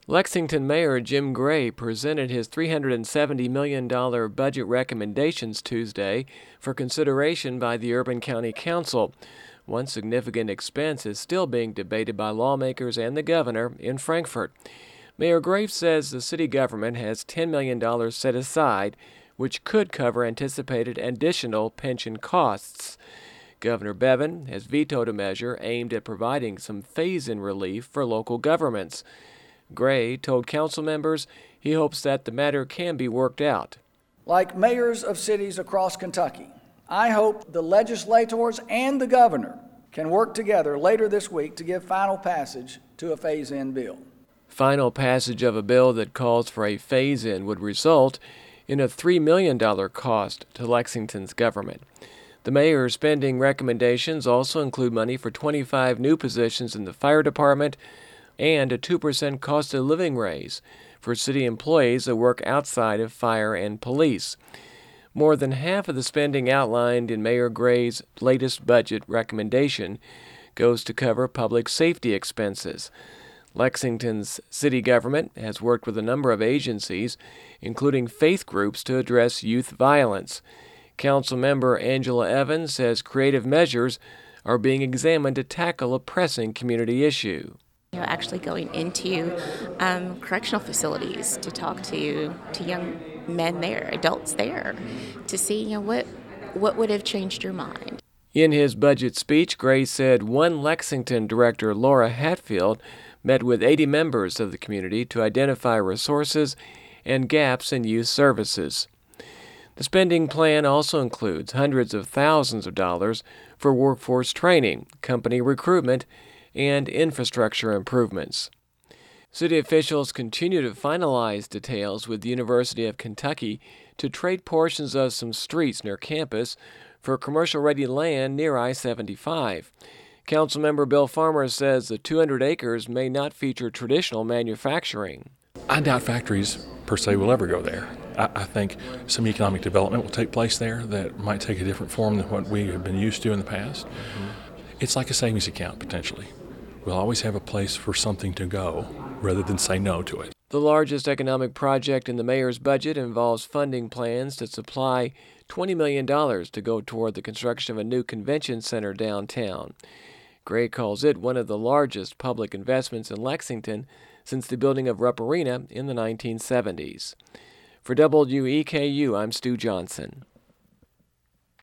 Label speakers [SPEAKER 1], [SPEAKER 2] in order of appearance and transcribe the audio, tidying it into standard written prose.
[SPEAKER 1] Lexington Mayor Jim Gray presented his $370 million budget recommendations Tuesday for consideration by the Urban County Council. One significant expense is still being debated by lawmakers and the governor in Frankfort. Mayor Gray says the city government has $10 million set aside, which could cover anticipated additional pension costs. Governor Bevin has vetoed a measure aimed at providing some phase-in relief for local governments. Gray told council members he hopes that the matter can be worked out.
[SPEAKER 2] Like mayors of cities across Kentucky, I hope the legislators and the governor can work together later this week to give final passage to a phase-in bill.
[SPEAKER 1] Final passage of a bill that calls for a phase-in would result in a $3 million cost to Lexington's government. The mayor's spending recommendations also include money for 25 new positions in the fire department and a 2% cost of living raise for city employees that work outside of fire and police. More than half of the spending outlined in Mayor Gray's latest budget recommendation goes to cover public safety expenses. Lexington's city government has worked with a number of agencies, including faith groups, to address youth violence. Councilmember Angela Evans says creative measures are being examined to tackle a pressing community issue.
[SPEAKER 3] Actually going into correctional facilities to talk to young men there, adults there, to see what would have changed your mind.
[SPEAKER 1] In his budget speech, Gray said One Lexington director Laura Hatfield met with 80 members of the community to identify resources and gaps in youth services. The spending plan also includes hundreds of thousands of dollars for workforce training, company recruitment, and infrastructure improvements. City officials continue to finalize details with the University of Kentucky to trade portions of some streets near campus for commercial-ready land near I-75. Councilmember Bill Farmer says the 200 acres may not feature traditional manufacturing.
[SPEAKER 4] I doubt factories per se will ever go there. I think some economic development will take place there that might take a different form than what we have been used to in the past. It's like a savings account, potentially. We'll always have a place for something to go rather than say no to it.
[SPEAKER 1] The largest economic project in the mayor's budget involves funding plans to supply $20 million to go toward the construction of a new convention center downtown. Gray calls it one of the largest public investments in Lexington since the building of Rupp Arena in the 1970s. For WEKU, I'm Stu Johnson.